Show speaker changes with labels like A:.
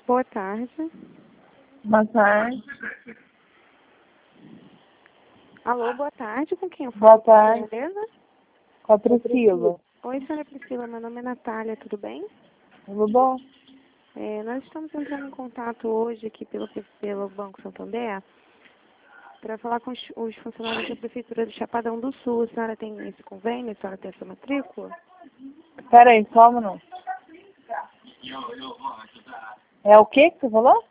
A: Boa tarde.
B: Boa tarde.
A: Alô, boa tarde. Com quem eu falo?
B: Boa tarde.
A: Beleza?
B: Com a Priscila.
A: Oi, senhora Priscila. Meu nome é Natália. Tudo bem?
B: Tudo bom?
A: Nós estamos entrando em contato hoje aqui pelo Banco Santander para falar com os funcionários da Prefeitura do Chapadão do Sul. A senhora tem esse convênio? A senhora tem essa matrícula?
B: Pera aí, só um minuto. É o que você falou?